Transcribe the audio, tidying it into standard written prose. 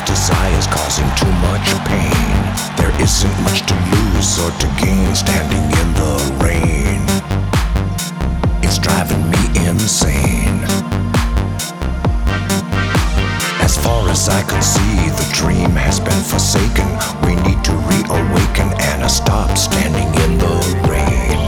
desires causing too much pain. There isn't much to lose or to gain standing in the rain. It's driving me insane. As far as I can see, the dream has been forsaken. We need to reawaken and stop standing in the rain.